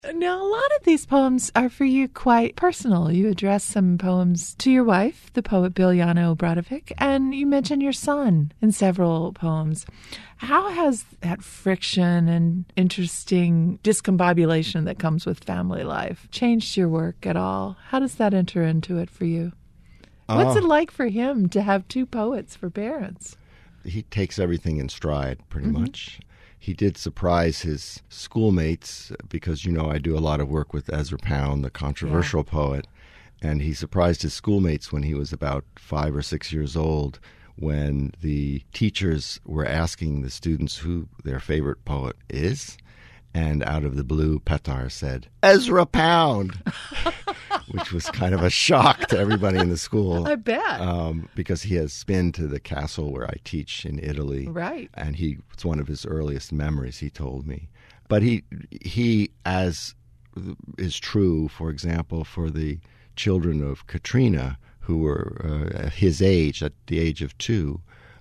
Now, a lot of these poems are for you quite personal. You address some poems to your wife, the poet Biljana Obradovic, and you mention your son in several poems. How has that friction and interesting discombobulation that comes with family life changed your work at all? How does that enter into it for you? What's it like for him to have two poets for parents? He takes everything in stride, pretty much. He did surprise his schoolmates because, I do a lot of work with Ezra Pound, the controversial poet. And he surprised his schoolmates when he was about 5 or 6 years old, when the teachers were asking the students who their favorite poet is. And out of the blue, Petar said, Ezra Pound, which was kind of a shock to everybody in the school. I bet. Because he has been to the castle where I teach in Italy. Right. And it's one of his earliest memories, he told me. But he, as is true, for example, for the children of Katrina, who were his age, at the age of 2,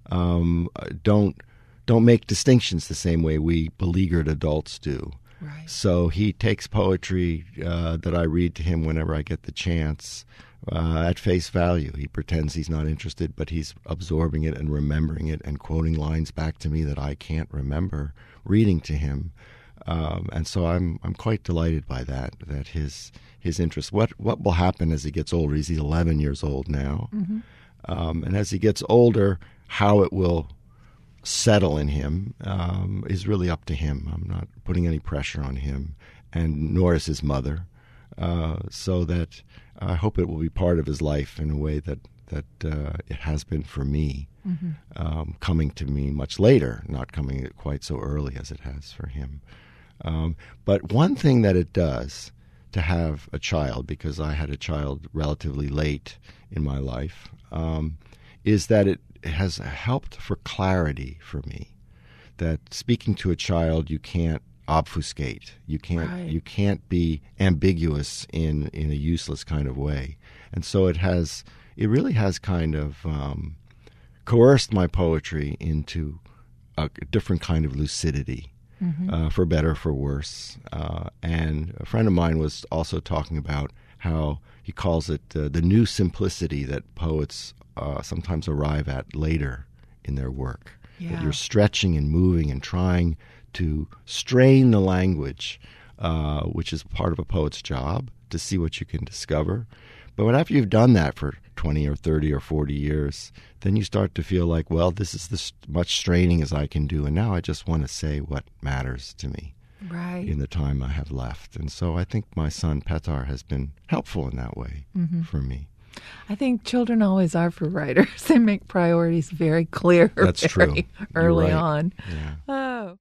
don't make distinctions the same way we beleaguered adults do. Right. So he takes poetry that I read to him whenever I get the chance at face value. He pretends he's not interested, but he's absorbing it and remembering it and quoting lines back to me that I can't remember reading to him. And so I'm quite delighted by that his interest. What will happen as he gets older? He's 11 years old now. And as he gets older, how it will settle in him is really up to him. I'm not putting any pressure on him, and nor is his mother. So that I hope it will be part of his life in a way that it has been for me, coming to me much later, not coming quite so early as it has for him. But one thing that it does to have a child, because I had a child relatively late in my life, is that it has helped for clarity for me. That speaking to a child, you can't obfuscate. You can't be ambiguous in a useless kind of way. And so it really has kind of coerced my poetry into a different kind of lucidity, for better, for worse. And a friend of mine was also talking about how he calls it the new simplicity that poets sometimes arrive at later in their work. Yeah. That you're stretching and moving and trying to strain the language, which is part of a poet's job, to see what you can discover. But after you've done that for 20 or 30 or 40 years, then you start to feel like, well, this is as much straining as I can do, and now I just want to say what matters to me in the time I have left. And so I think my son Petar has been helpful in that way for me. I think children always are for writers. They make priorities very clear. That's true. Early You're right. on. Yeah. Oh.